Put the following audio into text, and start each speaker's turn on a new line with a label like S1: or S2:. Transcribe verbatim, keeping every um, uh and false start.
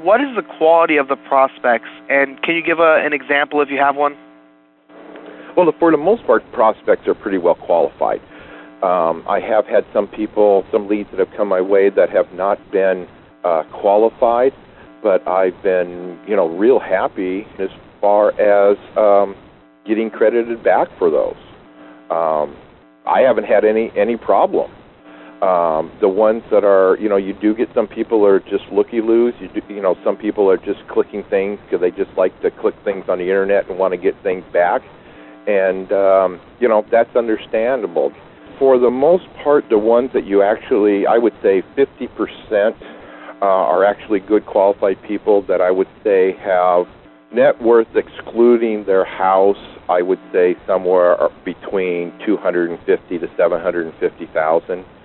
S1: what is the quality of the prospects, and can you give a, an example if you have one?
S2: Well, for the most part, prospects are pretty well qualified. Um, I have had some people, some leads that have come my way that have not been uh, qualified, but I've been, you know, real happy as far as um, getting credited back for those. Um, I haven't had any any problem. Um, the ones that are, you know, you do get some people are just looky-loos. You do, you know, some people are just clicking things because they just like to click things on the internet and want to get things back. And, um, you know, that's understandable. For the most part, the ones that you actually, I would say fifty percent uh, are actually good qualified people that I would say have net worth excluding their house, I would say somewhere between two hundred fifty to seven hundred fifty thousand.